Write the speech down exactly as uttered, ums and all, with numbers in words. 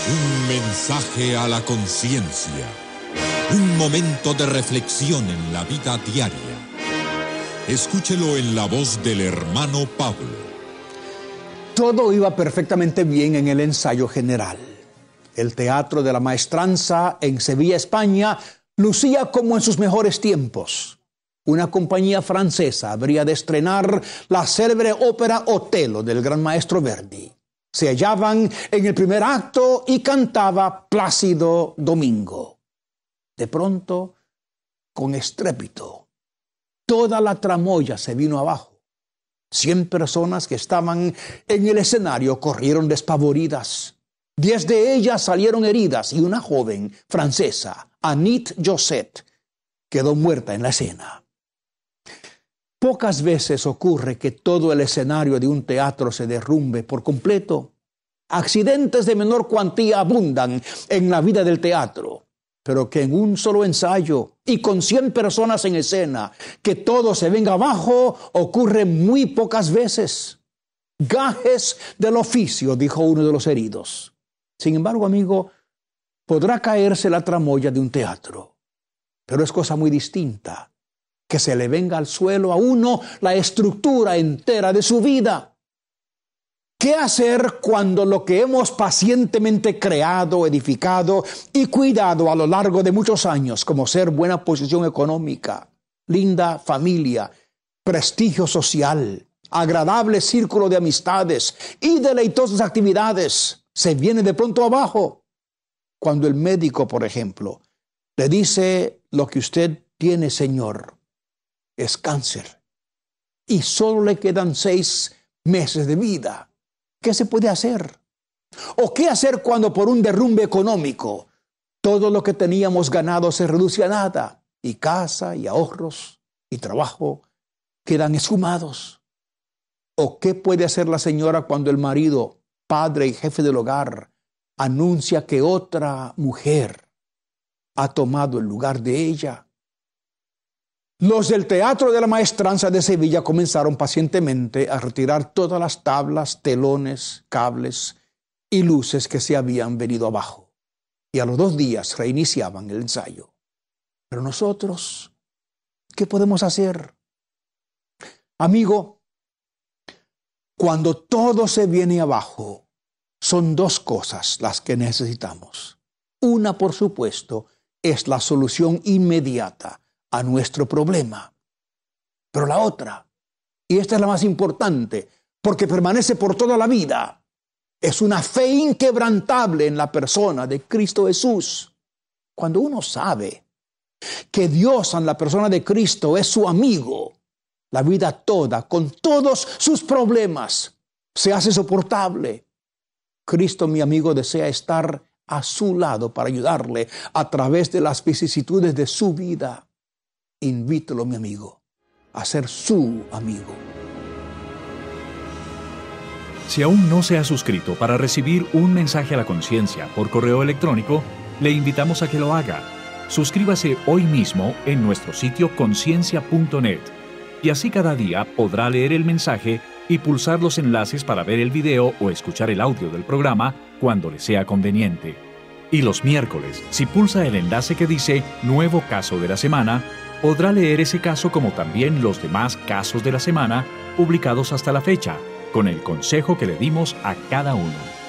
Un mensaje a la conciencia. Un momento de reflexión en la vida diaria. Escúchelo en la voz del hermano Pablo. Todo iba perfectamente bien en el ensayo general. El Teatro de la Maestranza en Sevilla, España, lucía como en sus mejores tiempos. Una compañía francesa habría de estrenar la célebre ópera Otello del gran maestro Verdi. Se hallaban en el primer acto y cantaba Plácido Domingo. De pronto, con estrépito, toda la tramoya se vino abajo. Cien personas que estaban en el escenario corrieron despavoridas. Diez de ellas salieron heridas y una joven francesa, Anit Josset, quedó muerta en la escena. Pocas veces ocurre que todo el escenario de un teatro se derrumbe por completo. Accidentes de menor cuantía abundan en la vida del teatro, pero que en un solo ensayo y con cien personas en escena, que todo se venga abajo, ocurre muy pocas veces. Gajes del oficio, dijo uno de los heridos. Sin embargo, amigo, podrá caerse la tramoya de un teatro, pero es cosa muy distinta que se le venga al suelo a uno la estructura entera de su vida. ¿Qué hacer cuando lo que hemos pacientemente creado, edificado y cuidado a lo largo de muchos años, como ser buena posición económica, linda familia, prestigio social, agradable círculo de amistades y deleitosas actividades, se viene de pronto abajo? Cuando el médico, por ejemplo, le dice: lo que usted tiene, señor, es cáncer y solo le quedan seis meses de vida. ¿Qué se puede hacer? ¿O qué hacer cuando por un derrumbe económico todo lo que teníamos ganado se reduce a nada y casa y ahorros y trabajo quedan esfumados? ¿O qué puede hacer la señora cuando el marido, padre y jefe del hogar, anuncia que otra mujer ha tomado el lugar de ella? Los del Teatro de la Maestranza de Sevilla comenzaron pacientemente a retirar todas las tablas, telones, cables y luces que se habían venido abajo. Y a los dos días reiniciaban el ensayo. Pero nosotros, ¿qué podemos hacer? Amigo, cuando todo se viene abajo, son dos cosas las que necesitamos. Una, por supuesto, es la solución inmediata a nuestro problema. Pero la otra, y esta es la más importante, porque permanece por toda la vida, es una fe inquebrantable en la persona de Cristo Jesús. Cuando uno sabe que Dios en la persona de Cristo es su amigo, la vida toda, con todos sus problemas, se hace soportable. Cristo, mi amigo, desea estar a su lado para ayudarle a través de las vicisitudes de su vida. Invítelo, mi amigo, a ser su amigo. Si aún no se ha suscrito para recibir un mensaje a la conciencia por correo electrónico, le invitamos a que lo haga. Suscríbase hoy mismo en nuestro sitio conciencia punto net y así cada día podrá leer el mensaje y pulsar los enlaces para ver el video o escuchar el audio del programa cuando le sea conveniente. Y los miércoles, si pulsa el enlace que dice Nuevo Caso de la Semana, podrá leer ese caso como también los demás casos de la semana publicados hasta la fecha, con el consejo que le dimos a cada uno.